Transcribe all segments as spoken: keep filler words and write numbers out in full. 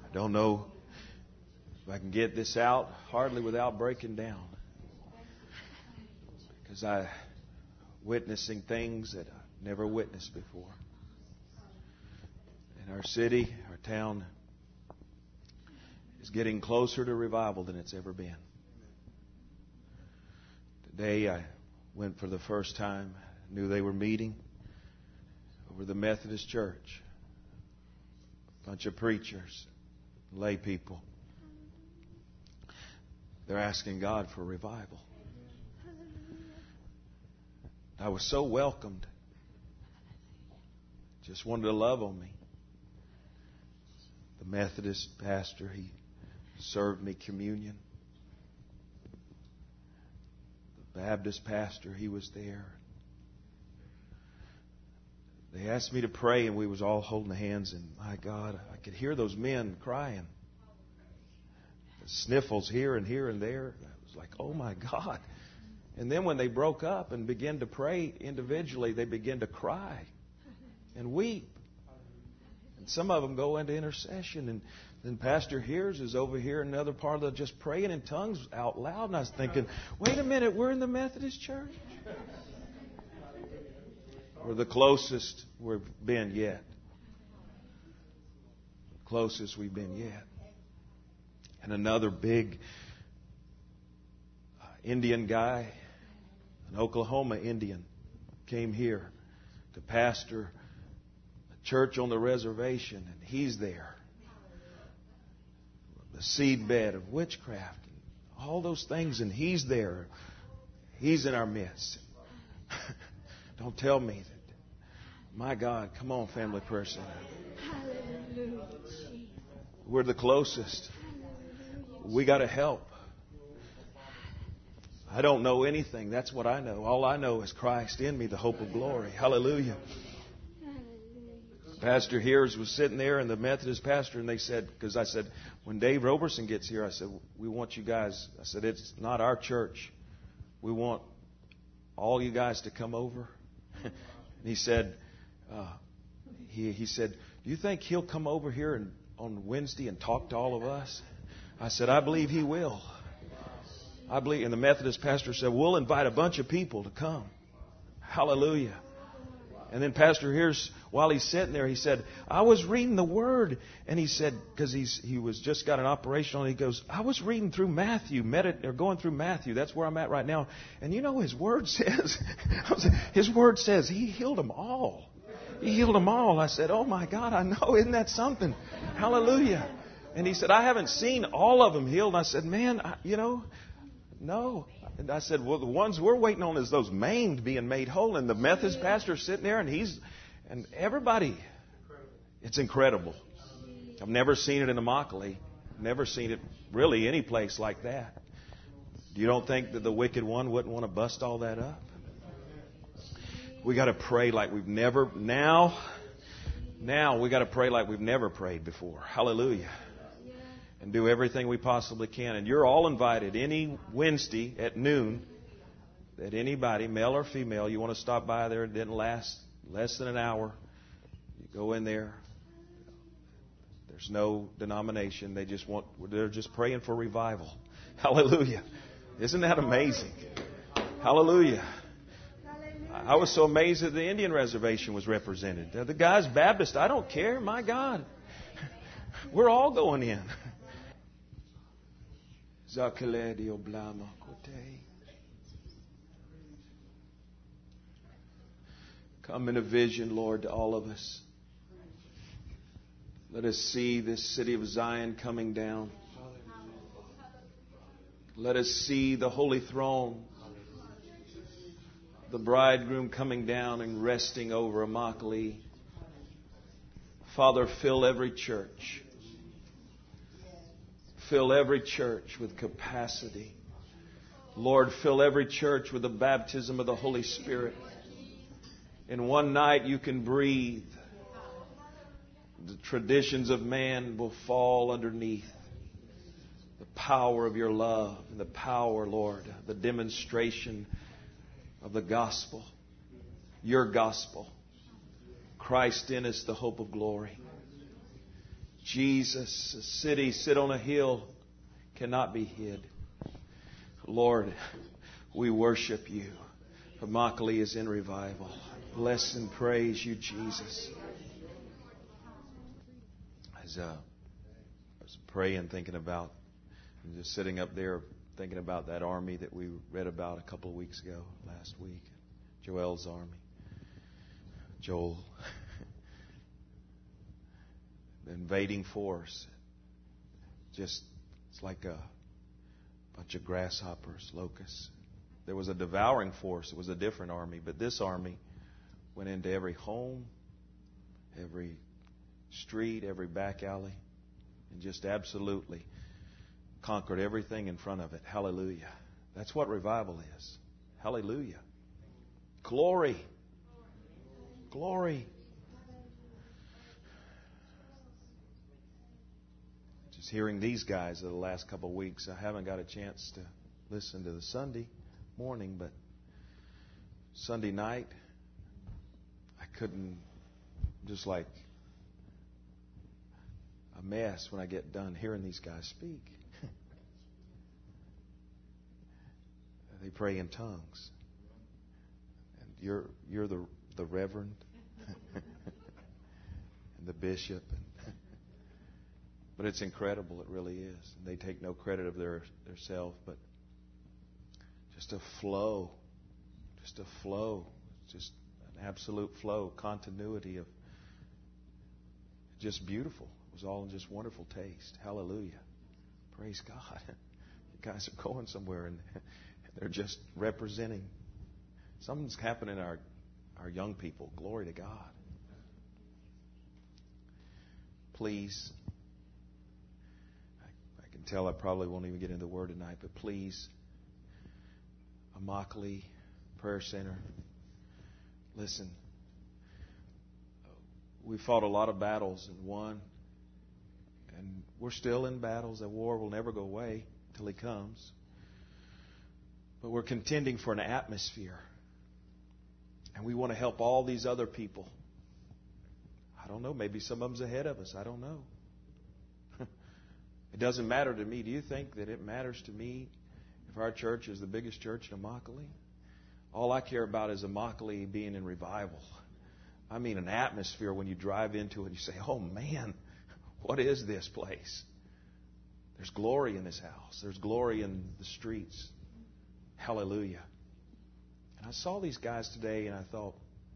I don't know if I can get this out hardly without breaking down. Because I'm witnessing things that I've never witnessed before. In our city, our town is getting closer to revival than it's ever been. Today I went for the first time, knew they were meeting over the Methodist Church. A bunch of preachers, lay people. They're asking God for revival. I was so welcomed. Just wanted to love on me. The Methodist pastor, he served me communion. The Baptist pastor, he was there. They asked me to pray, and we was all holding hands, and my God, I could hear those men crying. The sniffles here and here and there. I was like, oh my God. And then when they broke up and began to pray individually, they began to cry and weep. And some of them go into intercession, and then Pastor Hears is over here in another part of the just praying in tongues out loud. And I was thinking, wait a minute, we're in the Methodist church? We're the closest we've been yet. The closest we've been yet. And another big uh, Indian guy, an Oklahoma Indian, came here to pastor a church on the reservation, and he's there. The seedbed of witchcraft and all those things, and he's there. He's in our midst. Don't tell me that. My God, come on, Family Prayer Center. We're the closest. We got to help. I don't know anything. That's what I know. All I know is Christ in me, the hope of glory. Hallelujah. Pastor Hears was sitting there, and the Methodist pastor, and they said, because I said, when Dave Roberson gets here, I said, we want you guys, I said, it's not our church. We want all you guys to come over. And he said, uh, he, he said, do you think he'll come over here and, on Wednesday and talk to all of us? I said, I believe he will. I believe. And the Methodist pastor said, we'll invite a bunch of people to come. Hallelujah. And then Pastor Hears, while he's sitting there, he said, I was reading the Word. And he said, because he's he was just got an operation on, he goes, I was reading through Matthew, medit- or going through Matthew. That's where I'm at right now. And you know, his Word says, his Word says he healed them all. He healed them all. I said, oh my God, I know. Isn't that something? Hallelujah. And he said, I haven't seen all of them healed. And I said, man, I, you know, no. And I said, well, the ones we're waiting on is those maimed being made whole. And the Methodist pastor's sitting there, and he's, and everybody, it's incredible. I've never seen it in Immokalee. Never seen it really any place like that. You don't think that the wicked one wouldn't want to bust all that up? We got to pray like we've never, now, now we got to pray like we've never prayed before. Hallelujah. And do everything we possibly can. And you're all invited any Wednesday at noon that anybody, male or female, you want to stop by there. It didn't last less than an hour. You go in there. There's no denomination. They just want, they're just praying for revival. Hallelujah. Isn't that amazing? Hallelujah. I was so amazed that the Indian reservation was represented. The guy's Baptist. I don't care. My God. We're all going in. Come in a vision, Lord, to all of us. Let us see this city of Zion coming down. Let us see the holy throne, the bridegroom coming down and resting over Immokalee. Father, fill every church. Fill every church with capacity. Lord, fill every church with the baptism of the Holy Spirit. In one night you can breathe. The traditions of man will fall underneath the power of your love and the power, Lord, the demonstration of the gospel, your gospel. Christ in us, the hope of glory. Jesus, a city sit on a hill cannot be hid. Lord, we worship you. Immokalee is in revival. Bless and praise you, Jesus. As uh, I was praying, thinking about, and just sitting up there thinking about that army that we read about a couple of weeks ago, last week, Joel's army. Joel, the invading force, just it's like a bunch of grasshoppers, locusts. There was a devouring force. It was a different army, but this army went into every home, every street, every back alley, and just absolutely conquered everything in front of it. Hallelujah. That's what revival is. Hallelujah. Glory. Glory. Just hearing these guys the last couple of weeks, I haven't got a chance to listen to the Sunday morning, but Sunday night, I couldn't, just like a mess when I get done hearing these guys speak. They pray in tongues. And you're you're the the reverend and the bishop. But it's incredible. It really is. And they take no credit of their their self, but just a flow, just a flow, just an absolute flow, continuity of just beautiful. It was all in just wonderful taste. Hallelujah. Praise God. You guys are going somewhere, and they're just representing. Something's happening in our, our young people. Glory to God. Please, I, I can tell I probably won't even get into the Word tonight, but please, Immokalee Prayer Center, listen, we fought a lot of battles and won, and we're still in battles. That war will never go away till He comes. But we're contending for an atmosphere. And we want to help all these other people. I don't know. Maybe some of them's ahead of us. I don't know. It doesn't matter to me. Do you think that it matters to me if our church is the biggest church in Immokalee? All I care about is Immokalee being in revival. I mean an atmosphere when you drive into it and you say, oh man, what is this place? There's glory in this house. There's glory in the streets. Hallelujah. And I saw these guys today and I thought,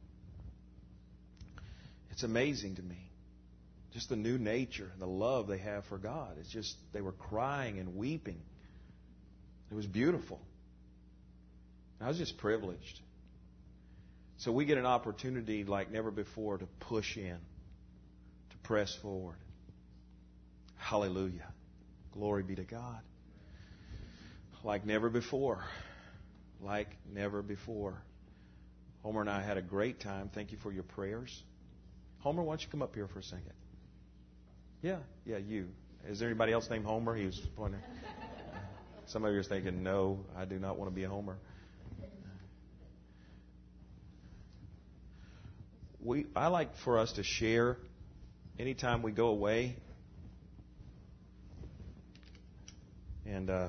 it's amazing to me. Just the new nature and the love they have for God. It's just, they were crying and weeping. It was beautiful. I was just privileged. So we get an opportunity like never before to push in, to press forward. Hallelujah. Glory be to God. Like never before. Like never before. Homer and I had a great time. Thank you for your prayers. Homer, why don't you come up here for a second? Yeah, yeah, you. Is there anybody else named Homer? He was pointing. Some of you are thinking, no, I do not want to be a Homer. We, I like for us to share anytime we go away. And uh,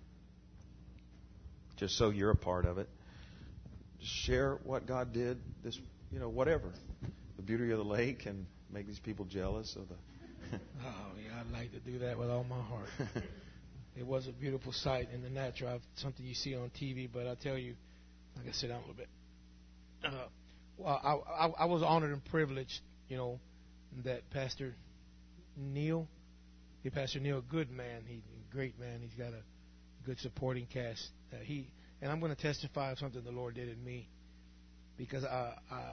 just so you're a part of it, just share what God did. This, you know, whatever, the beauty of the lake, and make these people jealous of the. Oh yeah, I'd like to do that with all my heart. It was a beautiful sight in the natural. I've, something you see on T V, but I tell you, I gotta sit down a little bit. Uh, well, I, I, I was honored and privileged, you know, that Pastor Neil, he Pastor Neil, good man, he great man. He's got a good supporting cast. Uh, he and I'm going to testify of something the Lord did in me, because I, I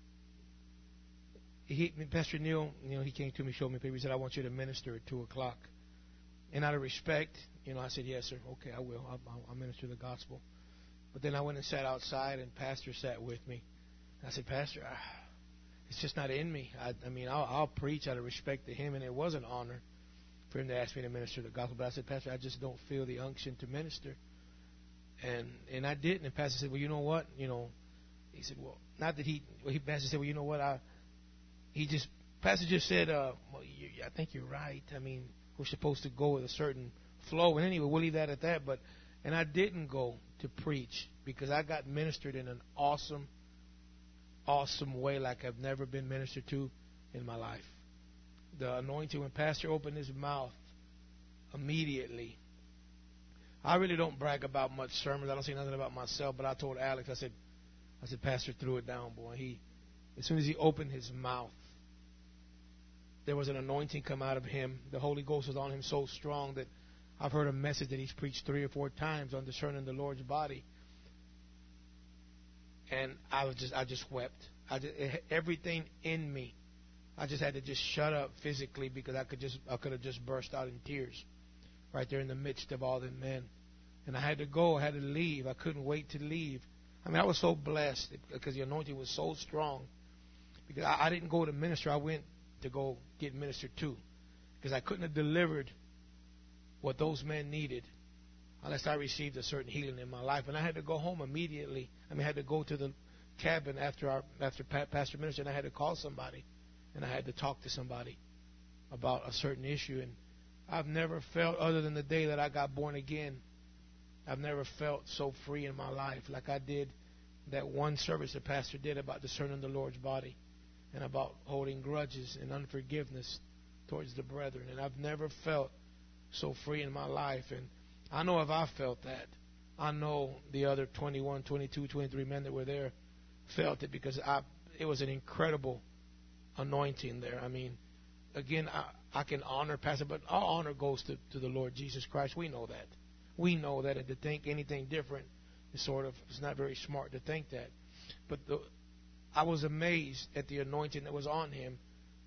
he Pastor Neil, you know, he came to me, showed me a paper. He said, "I want you to minister at two o'clock." And out of respect, you know, I said, "Yes, sir. Okay, I will. I'll, I'll minister the gospel." But then I went and sat outside, and Pastor sat with me. I said, "Pastor, I, it's just not in me. I, I mean, I'll, I'll preach out of respect to him, and it was an honor for him to ask me to minister the gospel." But I said, "Pastor, I just don't feel the unction to minister." And and I didn't. And Pastor said, "Well, you know what? You know," he said, "Well, not that he." Well, he Pastor said, "Well, you know what? I." He just Pastor just said, uh, well, you, I think you're right. I mean, we're supposed to go with a certain flow. And anyway, we'll leave that at that. But and I didn't go to preach because I got ministered in an awesome, awesome way like I've never been ministered to in my life. The anointing, when Pastor opened his mouth, immediately. I really don't brag about much sermons. I don't say nothing about myself. But I told Alex, I said, I said, Pastor threw it down, boy. He, as soon as he opened his mouth, there was an anointing come out of him. The Holy Ghost was on him so strong that I've heard a message that he's preached three or four times on discerning the Lord's body. And I was just, I just wept. I just, it, everything in me, I just had to just shut up physically because I could just, I could have just burst out in tears right there in the midst of all the men. And I had to go, I had to leave. I couldn't wait to leave. I mean, I was so blessed because the anointing was so strong. Because I, I didn't go to minister, I went to go get ministered to. Because I couldn't have delivered what those men needed unless I received a certain healing in my life. And I had to go home immediately. I mean, I had to go to the cabin after our after Pastor ministered, and I had to call somebody. And I had to talk to somebody about a certain issue. And I've never felt, other than the day that I got born again, I've never felt so free in my life like I did that one service the pastor did about discerning the Lord's body and about holding grudges and unforgiveness towards the brethren. And I've never felt so free in my life. And I know if I felt that, I know the other twenty-one, twenty-two, twenty-three men that were there felt it because I, it was an incredible anointing there. I mean, again, I, I can honor Pastor, but all honor goes to, to the Lord Jesus Christ. We know that. We know that, and to think anything different is sort of, it's not very smart to think that. But the, I was amazed at the anointing that was on him.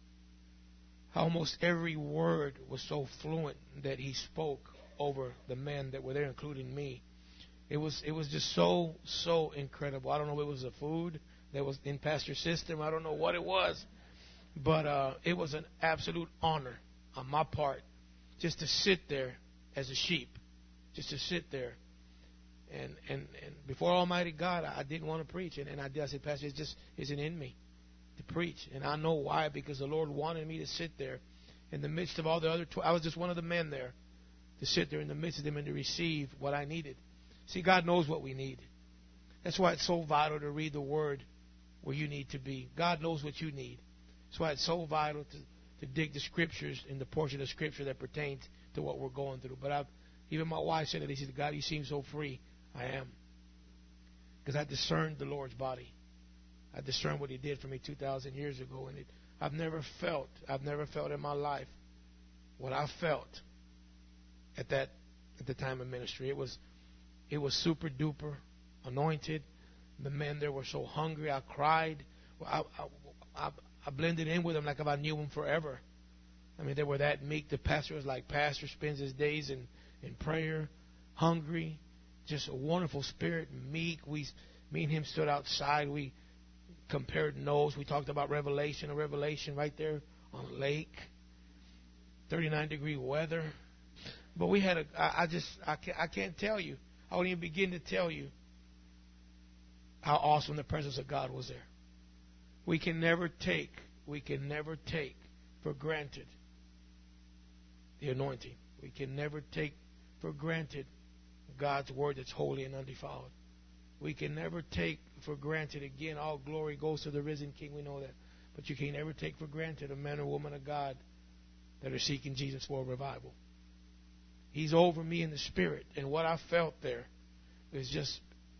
Almost every word was so fluent that he spoke over the men that were there, including me. It was it was just so, so incredible. I don't know if it was the food that was in Pastor's system. I don't know what it was. But uh, it was an absolute honor on my part just to sit there as a sheep. Just to sit there. And and, and before Almighty God, I didn't want to preach. And, and I did. I said, Pastor, it just isn't in me to preach. And I know why, because the Lord wanted me to sit there in the midst of all the other twelve. I was just one of the men there to sit there in the midst of them and to receive what I needed. See, God knows what we need. That's why it's so vital to read the Word where you need to be. God knows what you need. That's why it's so vital to, to dig the Scriptures in the portion of Scripture that pertains to what we're going through. But I've, even my wife said that. He said, God, you seem so free. I am. Because I discerned the Lord's body. I discerned what He did for me two thousand years ago. And it, I've never felt, I've never felt in my life what I felt at that, at the time of ministry. It was, it was super duper anointed. The men there were so hungry. I cried. I, I, I, I blended in with them like if I knew them forever. I mean, they were that meek. The pastor was like, Pastor spends his days in, in prayer, hungry, just a wonderful spirit, meek. We, me and him stood outside. We compared notes. We talked about Revelation, a Revelation right there on a lake, thirty-nine degree weather. But we had a, I, I just, I can't, I can't tell you. I won't even begin to tell you how awesome the presence of God was there. We can never take, we can never take for granted the anointing. We can never take for granted God's word that's holy and undefiled. We can never take for granted, again, all glory goes to the risen King. We know that. But you can never take for granted a man or woman of God that are seeking Jesus for a revival. He's over me in the spirit. And what I felt there is just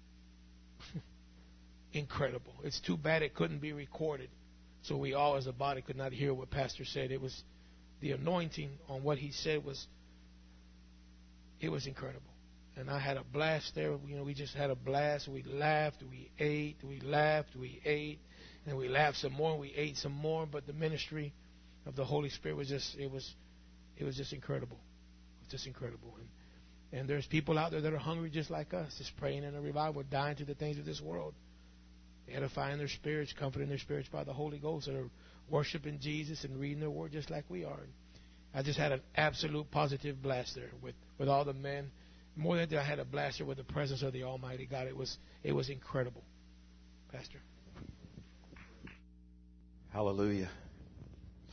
incredible. It's too bad it couldn't be recorded. So we all as a body could not hear what Pastor said. It was the anointing on what he said was, it was incredible. And I had a blast there. You know, we just had a blast. We laughed, we ate, we laughed, we ate, and we laughed some more, we ate some more. But the ministry of the Holy Spirit was just, it was, it was just incredible. It was just incredible. And, and there's people out there that are hungry just like us, just praying in a revival, dying to the things of this world, edifying their spirits, comforting their spirits by the Holy Ghost, that are worshiping Jesus and reading their word just like we are. And I just had an absolute positive blast there with, with all the men. More than that, I had a blast there with the presence of the Almighty God. It was it was incredible. Pastor. Hallelujah.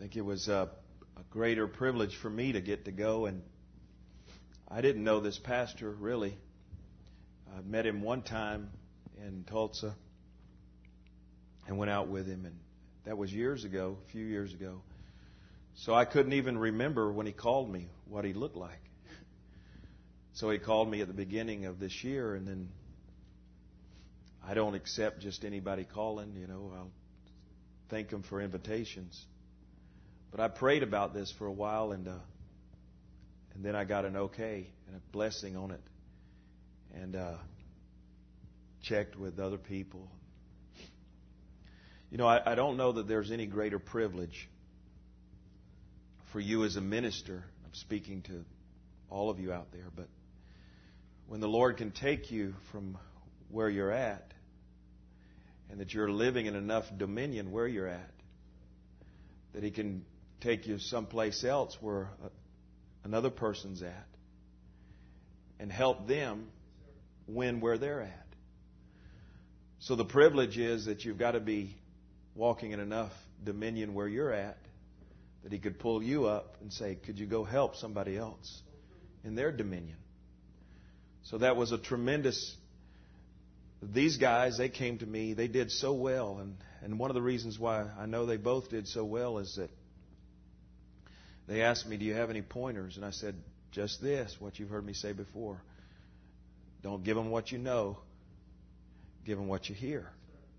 think it was a, a greater privilege for me to get to go. And I didn't know this pastor, really. I met him one time in Tulsa and went out with him. And that was years ago, a few years ago. So I couldn't even remember when he called me what he looked like. So he called me at the beginning of this year, and then I don't accept just anybody calling, you know. I'll thank them for invitations. But I prayed about this for a while, and uh, and then I got an okay and a blessing on it, and uh, checked with other people. You know, I, I don't know that there's any greater privilege for you as a minister. I'm speaking to all of you out there, but when the Lord can take you from where you're at, and that you're living in enough dominion where you're at, that He can take you someplace else where another person's at and help them win where they're at. So the privilege is that you've got to be walking in enough dominion where you're at that He could pull you up and say, could you go help somebody else in their dominion? So that was a tremendous... These guys, they came to me, they did so well. And, and one of the reasons why I know they both did so well is that they asked me, do you have any pointers? And I said, just this, what you've heard me say before. Don't give them what you know. Give them what you hear.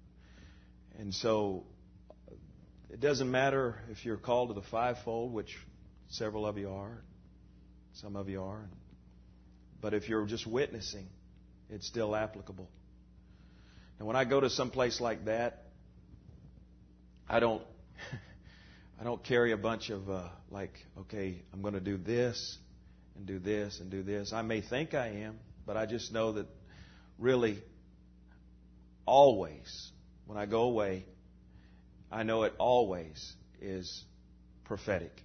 And so it doesn't matter if you're called to the fivefold, which several of you are, some of you are. But if you're just witnessing, it's still applicable. And when I go to some place like that, I don't, I don't carry a bunch of uh, like, okay, I'm going to do this and do this and do this. I may think I am, but I just know that really, always, when I go away, I know it always is prophetic.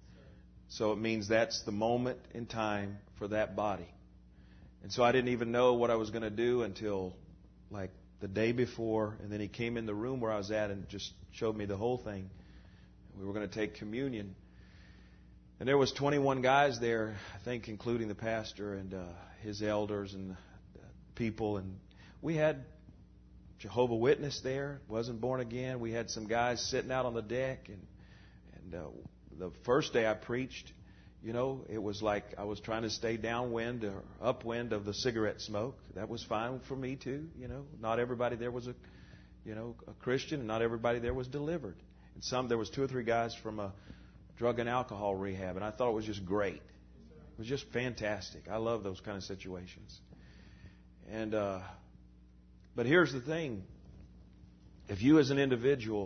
So it means that's the moment in time for that body. And so I didn't even know what I was going to do until like the day before. And then he came in the room where I was at and just showed me the whole thing. We were going to take communion. And there was twenty-one guys there, I think, including the pastor and uh, his elders and uh, people. And we had Jehovah's Witness there, wasn't born again. We had some guys sitting out on the deck. And, and uh, the first day I preached, you know, it was like I was trying to stay downwind or upwind of the cigarette smoke. That was fine for me too. You know, not everybody there was a, you know, a Christian, and not everybody there was delivered. And some, there was two or three guys from a drug and alcohol rehab, and I thought it was just great. It was just fantastic. I love those kind of situations. And uh, but here's the thing: if you as an individual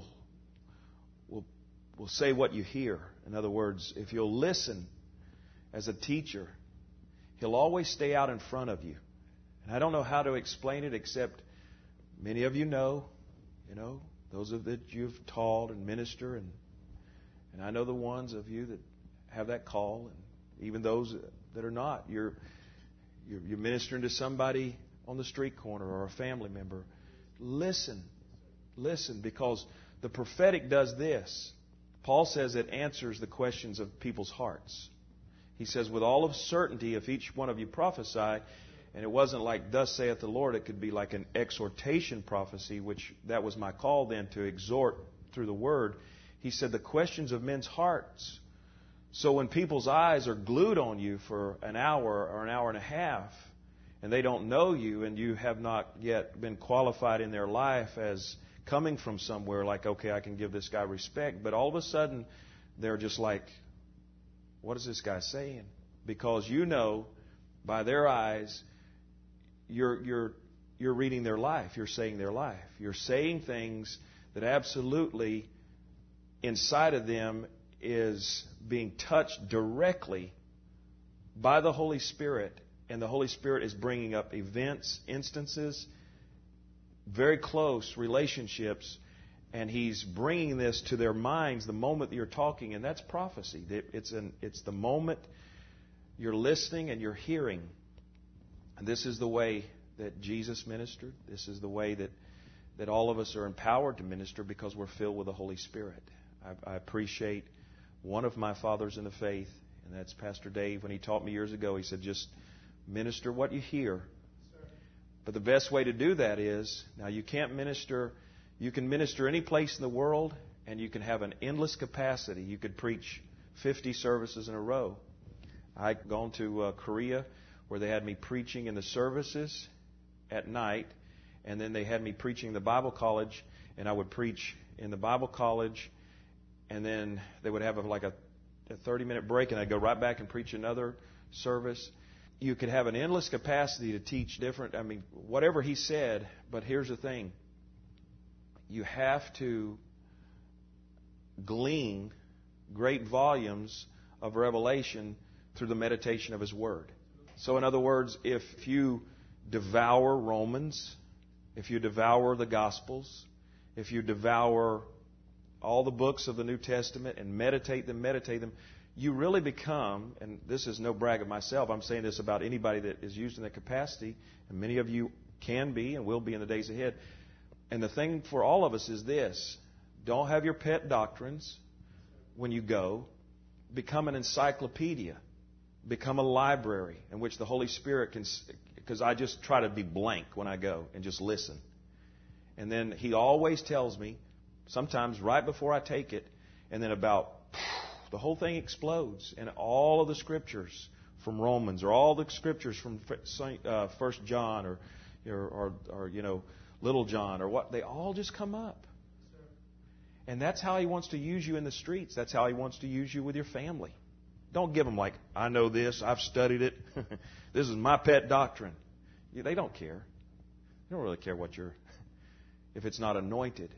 will will say what you hear, in other words, if you'll listen. As a teacher, He'll always stay out in front of you. And I don't know how to explain it, except many of you know, you know, those of that you've taught and minister, and and I know the ones of you that have that call, and even those that are not. You're you're, you're ministering to somebody on the street corner or a family member. Listen, listen, because the prophetic does this. Paul says it answers the questions of people's hearts. He says, with all of certainty, if each one of you prophesy, and it wasn't like, thus saith the Lord, it could be like an exhortation prophecy, which that was my call then, to exhort through the Word. He said, the questions of men's hearts. So when people's eyes are glued on you for an hour or an hour and a half, and they don't know you, and you have not yet been qualified in their life as coming from somewhere like, okay, I can give this guy respect, but all of a sudden, they're just like, what is this guy saying? Because you know, by their eyes, you're you're you're reading their life. You're saying their life. You're saying things that absolutely inside of them is being touched directly by the Holy Spirit, and the Holy Spirit is bringing up events, instances, very close relationships. And He's bringing this to their minds the moment that you're talking, and that's prophecy. It's an, it's the moment you're listening and you're hearing. And this is the way that Jesus ministered. This is the way that, that all of us are empowered to minister because we're filled with the Holy Spirit. I, I appreciate one of my fathers in the faith, and that's Pastor Dave. When he taught me years ago, he said, just minister what you hear. But the best way to do that is, now you can't minister, you can minister any place in the world, and you can have an endless capacity. You could preach fifty services in a row. I'd gone to uh, Korea, where they had me preaching in the services at night, and then they had me preaching in the Bible college, and I would preach in the Bible college, and then they would have a, like a, a thirty-minute break, and I'd go right back and preach another service. You could have an endless capacity to teach different, I mean, whatever he said, but here's the thing. You have to glean great volumes of revelation through the meditation of his word. So in other words, if you devour Romans, if you devour the Gospels, if you devour all the books of the New Testament and meditate them, meditate them, you really become, and this is no brag of myself, I'm saying this about anybody that is used in that capacity, and many of you can be and will be in the days ahead. And the thing for all of us is this: don't have your pet doctrines when you go. Become an encyclopedia. Become a library in which the Holy Spirit can, because I just try to be blank when I go and just listen. And then He always tells me, sometimes right before I take it, and then about the whole thing explodes, and all of the scriptures from Romans, or all the scriptures from uh, First John, or, or, or, or you know, Little John, or what, they all just come up. And that's how He wants to use you in the streets. That's how He wants to use you with your family. Don't give them like, I know this, I've studied it, this is my pet doctrine. They don't care. They don't really care what you're, if it's not anointed.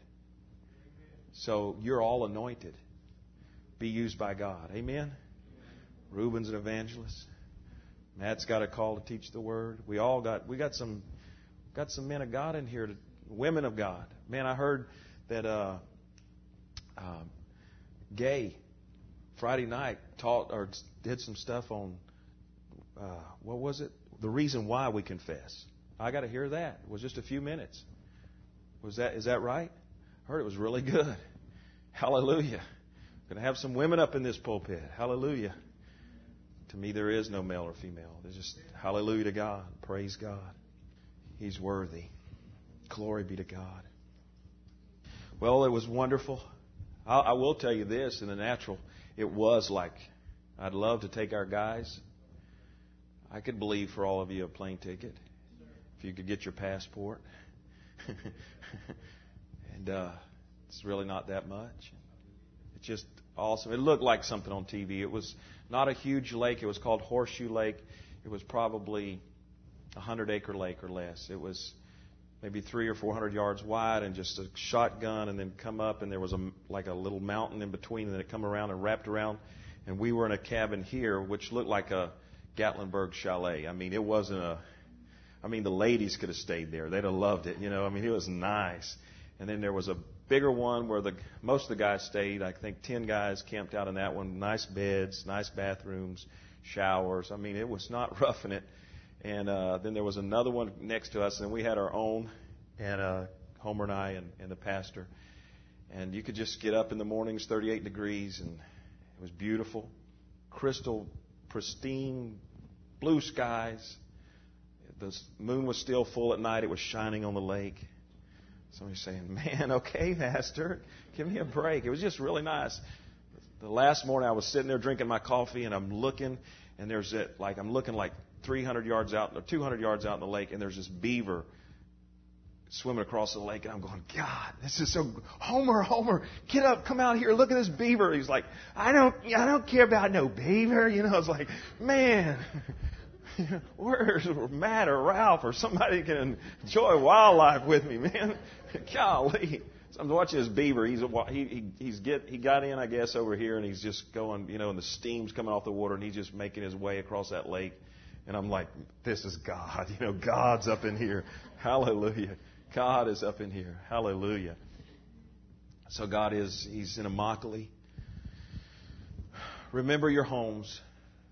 So you're all anointed. Be used by God. Amen? Reuben's an evangelist. Matt's got a call to teach the Word. We all got, we got some, got some men of God in here, to, women of God. Man, I heard that uh, uh, Gay Friday night taught or did some stuff on, uh, what was it? The reason why we confess. I got to hear that. It was just a few minutes. Was that, is that right? I heard it was really good. Hallelujah. Going to have some women up in this pulpit. Hallelujah. To me, there is no male or female. There's just hallelujah to God. Praise God. He's worthy. Glory be to God. Well, it was wonderful. I, I will tell you this, in the natural, it was like, I'd love to take our guys. I could believe for all of you a plane ticket, if you could get your passport. and uh, it's really not that much. It's just awesome. It looked like something on T V. It was not a huge lake. It was called Horseshoe Lake. It was probably a hundred acre lake or less. It was maybe three or four hundred yards wide, and just a shotgun, and then come up, and there was a like a little mountain in between, and then it come around and wrapped around. And we were in a cabin here, which looked like a Gatlinburg chalet. I mean, it wasn't a. I mean, the ladies could have stayed there. They'd have loved it. You know, I mean, it was nice. And then there was a bigger one where the most of the guys stayed. I think ten guys camped out in that one. Nice beds, nice bathrooms, showers. I mean, it was not roughing it. And uh, then there was another one next to us, and we had our own, and uh, Homer and I and, and the pastor. And you could just get up in the mornings, thirty-eight degrees, and it was beautiful, crystal, pristine, blue skies. The moon was still full at night. It was shining on the lake. Somebody's saying, man, okay, Pastor, give me a break. It was just really nice. The last morning I was sitting there drinking my coffee, and I'm looking, and there's it, like I'm looking like three hundred yards out, or two hundred yards out in the lake, and there's this beaver swimming across the lake, and I'm going, God, this is so, Homer, Homer, get up, come out here, look at this beaver. He's like, I don't, I don't care about no beaver. You know, I was like, man, where's Matt or Ralph or somebody can enjoy wildlife with me, man? Golly. So I'm watching this beaver. He's a, he, he he's get he got in, I guess, over here, and he's just going, you know, and the steam's coming off the water, and he's just making his way across that lake. And I'm like, this is God. You know, God's up in here. Hallelujah. God is up in here. Hallelujah. So God is, He's in Immokalee. Remember your homes.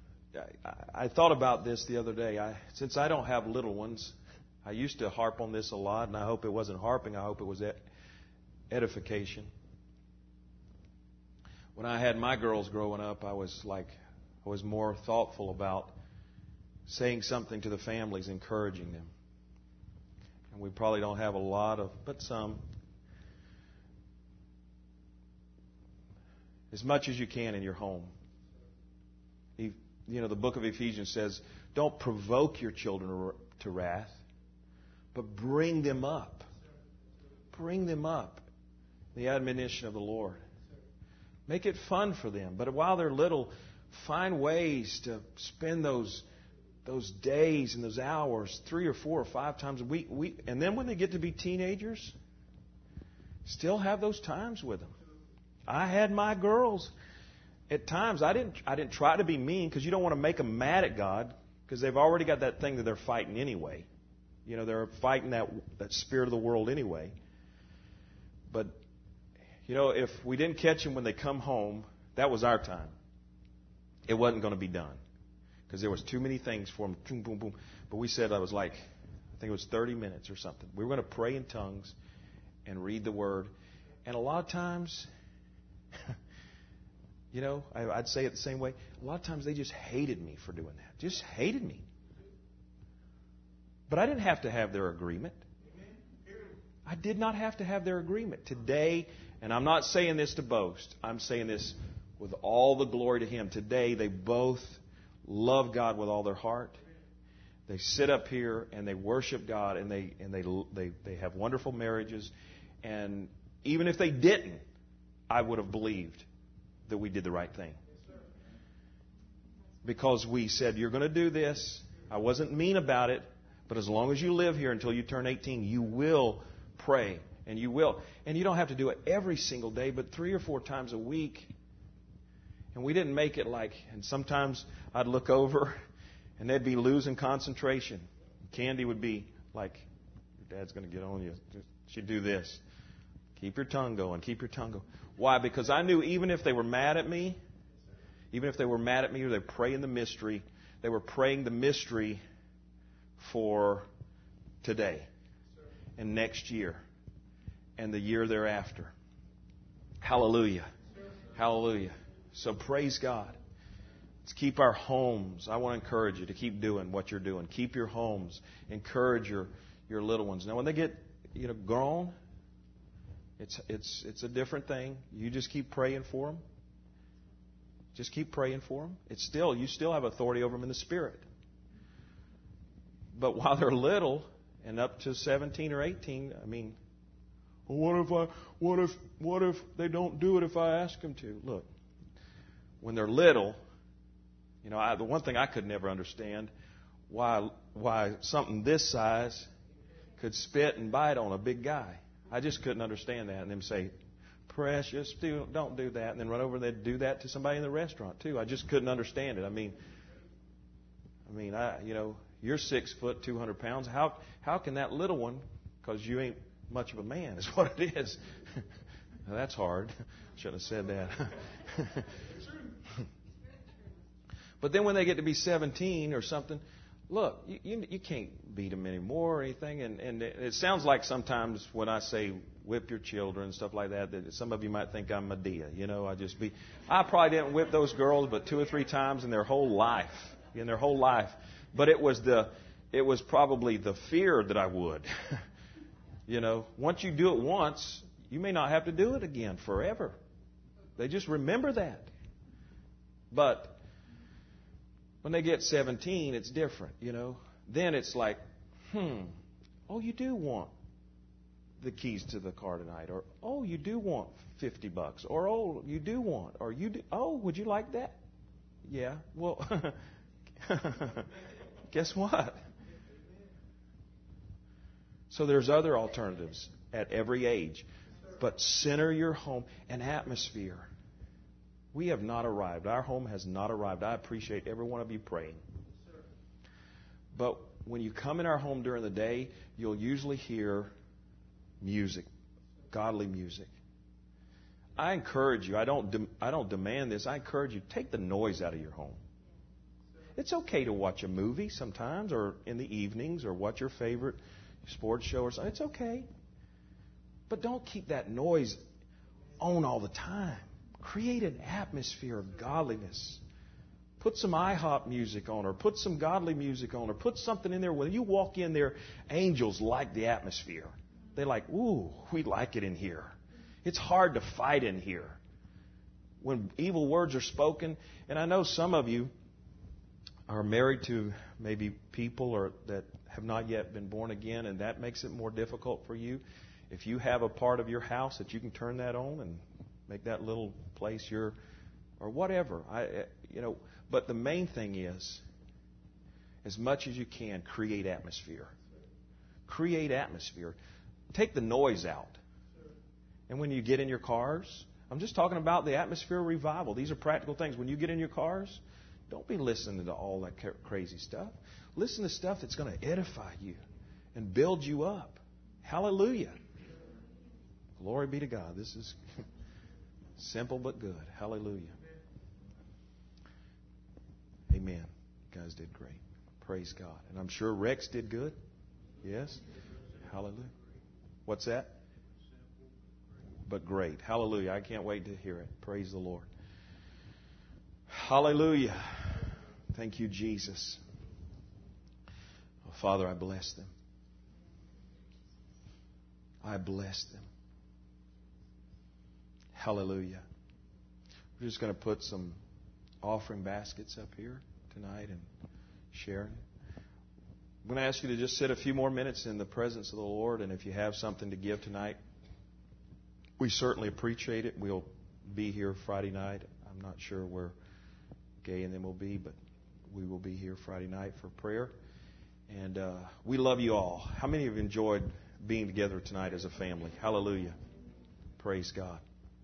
I, I thought about this the other day. I, since I don't have little ones, I used to harp on this a lot, and I hope it wasn't harping. I hope it was edification. when I had my girls growing up, I was like, I was more thoughtful about saying something to the families, encouraging them. And we probably don't have a lot of, but some. As much as you can in your home. You know, the book of Ephesians says, don't provoke your children to wrath, but bring them up. Bring them up. The admonition of the Lord. Make it fun for them. But while they're little, find ways to spend those those days and those hours, three or four or five times a week. week. And then when they get to be teenagers, still have those times with them. I had my girls. At times, I didn't I didn't try to be mean, because you don't want to make them mad at God, because they've already got that thing that they're fighting anyway. You know, they're fighting that that spirit of the world anyway. But, you know, if we didn't catch them when they come home, that was our time. It wasn't going to be done, because there was too many things for them. Boom, boom, boom. But we said, I was like, I think it was thirty minutes or something. We were going to pray in tongues and read the Word. And a lot of times, you know, I, I'd say it the same way. A lot of times they just hated me for doing that. Just hated me. But I didn't have to have their agreement. I did not have to have their agreement. Today, and I'm not saying this to boast, I'm saying this with all the glory to Him. Today, they both love God with all their heart. They sit up here and they worship God, and they and they they, they have wonderful marriages. And even if they didn't, I would have believed that we did the right thing. Because we said, you're going to do this. I wasn't mean about it, but as long as you live here until you turn eighteen, you will pray, and you will. And you don't have to do it every single day, but three or four times a week. And we didn't make it like, and sometimes I'd look over and they'd be losing concentration. Candy would be like, your dad's going to get on you. She'd do this. Keep your tongue going. Keep your tongue going. Why? Because I knew even if they were mad at me, even if they were mad at me or they were praying the mystery, they were praying the mystery for today and next year and the year thereafter. Hallelujah. Hallelujah. So praise God. Let's keep our homes. I want to encourage you to keep doing what you're doing. Keep your homes. Encourage your, your little ones. Now, when they get, you know, grown, it's it's it's a different thing. You just keep praying for them. Just keep praying for them. It's still, you still have authority over them in the Spirit. But while they're little and up to seventeen or eighteen, I mean, well, what if I, what if, what if they don't do it if I ask them to? Look, when they're little, you know, I, the one thing I could never understand, why why something this size could spit and bite on a big guy. I just couldn't understand that. And them say, precious, do, don't do that. And then run over and they'd do that to somebody in the restaurant too. I just couldn't understand it. I mean, I mean, I, you know, you're six foot, two hundred pounds. How how can that little one, because you ain't much of a man, is what it is. That's hard. Shouldn't have said that. But then when they get to be seventeen or something, look, you, you, you can't beat them anymore or anything. And, and it sounds like sometimes when I say whip your children and stuff like that, that some of you might think I'm Medea. You know, I just be. I probably didn't whip those girls but two or three times in their whole life. In their whole life. But it was the, it was probably the fear that I would. You know, once you do it once, you may not have to do it again forever. They just remember that. But when they get seventeen, it's different, you know. Then it's like, hmm, oh, you do want the keys to the car tonight. Or, oh, you do want fifty bucks. Or, oh, you do want. Or, you do, oh, would you like that? Yeah, well, guess what? So there's other alternatives at every age. But center your home and atmosphere. We have not arrived. Our home has not arrived. I appreciate every one of you praying. But when you come in our home during the day, you'll usually hear music, godly music. I encourage you. I don't. De- I don't demand this. I encourage you. Take the noise out of your home. It's okay to watch a movie sometimes, or in the evenings, or watch your favorite sports show or something. It's okay. But don't keep that noise on all the time. Create an atmosphere of godliness. Put some IHOP music on, or put some godly music on, or put something in there. When you walk in there, angels like the atmosphere. They're like, ooh, we like it in here. It's hard to fight in here. When evil words are spoken, and I know some of you are married to maybe people or that have not yet been born again, and that makes it more difficult for you. If you have a part of your house that you can turn that on and make that little place your, or whatever, I, you know. But the main thing is, as much as you can, create atmosphere. Create atmosphere. Take the noise out. And when you get in your cars, I'm just talking about the atmosphere of revival. These are practical things. When you get in your cars, don't be listening to all that crazy stuff. Listen to stuff that's going to edify you and build you up. Hallelujah. Glory be to God. This is simple but good. Hallelujah. Amen. You guys did great. Praise God. And I'm sure Rex did good. Yes? Hallelujah. What's that? But great. Hallelujah. I can't wait to hear it. Praise the Lord. Hallelujah. Thank you, Jesus. Oh, Father, I bless them. I bless them. Hallelujah. We're just going to put some offering baskets up here tonight and share. I'm going to ask you to just sit a few more minutes in the presence of the Lord, and if you have something to give tonight, we certainly appreciate it. We'll be here Friday night. I'm not sure where Gay and them will be, but we will be here Friday night for prayer. And uh, we love you all. How many have enjoyed being together tonight as a family? Hallelujah. Praise God.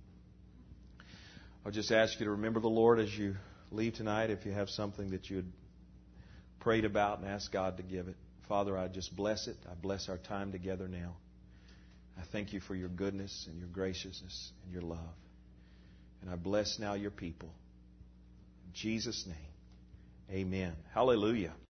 I'll just ask you to remember the Lord as you leave tonight. If you have something that you had prayed about, and ask God to give it. Father, I just bless it. I bless our time together now. I thank you for your goodness and your graciousness and your love. And I bless now your people. In Jesus' name, amen. Hallelujah.